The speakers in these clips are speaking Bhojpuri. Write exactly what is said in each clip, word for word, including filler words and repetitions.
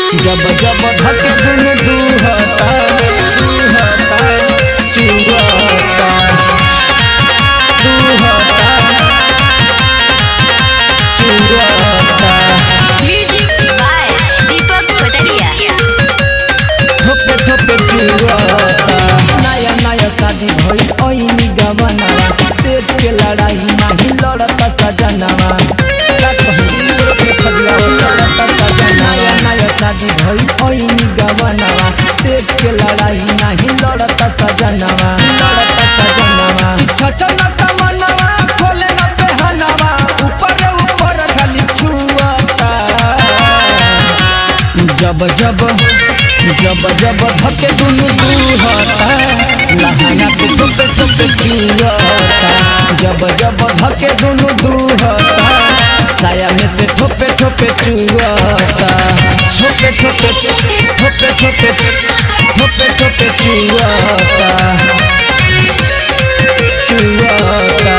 जब जब धके दुनु दुहता दुहता चुरता दुहता चुरता। म्यूजिक बाय दीपक पटरिया। ठोपे ठोपे चुरता। नया नया शादी भइल ओइनी गवनवा, सेज के लड़ाई नाही लड़ता सजनवा। नया नया शादी भइल ओइनी गवनवा, सेज के लड़ाई नाही लड़ता सजनवा लड़ता सजनवा। छचनता मनवा खोले न पहनवा, ऊपर ऊपर खाली छुअता। जब जब जब जब धके दुनु दुहता, लहाना से टोपे टोपे चुअता। जब जब धके दुनु दुहता, साया में से ठोपे ठोपे चुअता। ठोपे ठोपे ठोपे ठोपे ठोपे ठोपे चुअता चुअता।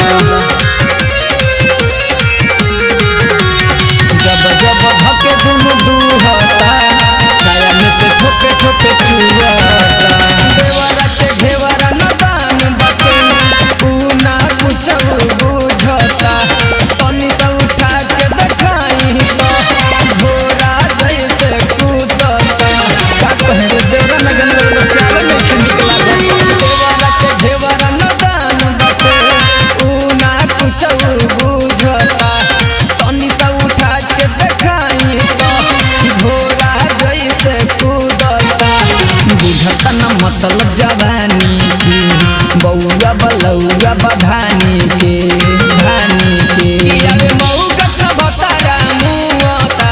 जब जब धके दुनु दुहता, साया में से ठोपे ठोपे चुअता। देवरा के घेवरा न दान बाटे, ऊ ना कुछ बुझता। तनी तो उठा के देखाई तो घोड़ा जैसे कूदता। का कहे देवरा लगन लगन चाल में निकला गया। देवरा के घेवरा न दान बाटे, ऊ ना कुछ बुझता। तनी तो उठा के देखाई तो घोड़ा जैसे कूदता। बुझता न मतलब जवानी के, बउआ बलौआ बधानी के धानी के। यारे मौका न भतारा मुआता।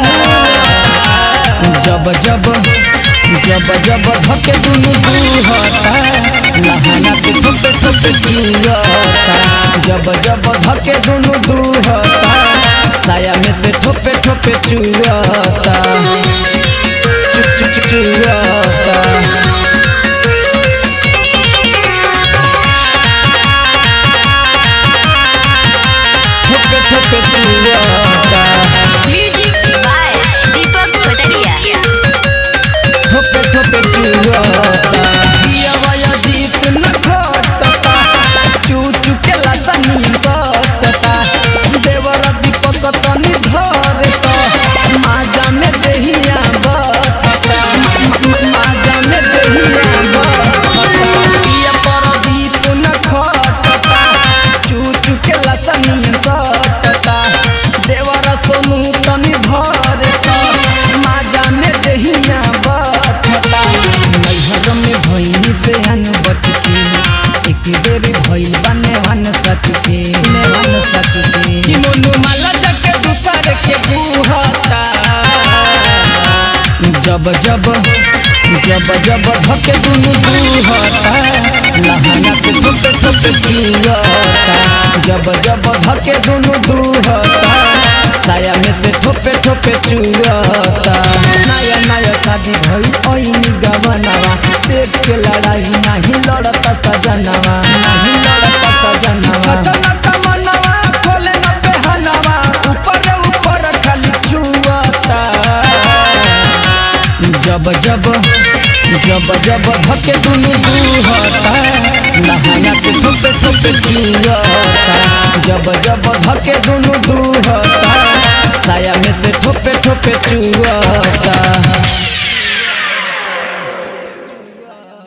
जब जब जब जब धके दुनु दुहता, लहाना से टोपे टोपे चुअता। जब जब धके दुनु दुहता, साया में से ठोपे ठोपे चुअता चुप चुप चुअता। ठोपे ठोपे चुअता। म्यूजिक बाय दीपक पटरिया। ठोपे ठोपे चुअता। दियावा जीत न घटता, चू चू के लतनी घटता। देवरा दीपक तनी धरता, माजा में देहिया बचता। माजा में देहिया बचता। दिया पर दीप न घटता, चू चू के लतनी घटता। देवरा सोनू तनी धरता, माजा में देहिया बचता। नैहर में भइनी से हन बच के, एक बेर भइल बने हन सच के ने हन सच के। कि मोनू माला जके दुपर के बुहता। जब जब जब जब धके दुनु दुहता, लहाना से टोपे टोपे चुअता। जब जब धके दुनु दुहता, साया में से ठोपे ठोपे चुअता। नया नया शादी भइल ओइनी गवनवा, सेज के लड़ाई नाही लड़ता सजनवा नाही लड़ता सजनवा। छचनता मनवा खोले न पहनवा, ऊपर ऊपर खाली छुअता। जब जब जब जब धके दुनु दुहता, लहाना से ठोपे ठोपे चुअता। जब जब धके दुनु दुहता, साया में से ठोपे ठोपे चुअता।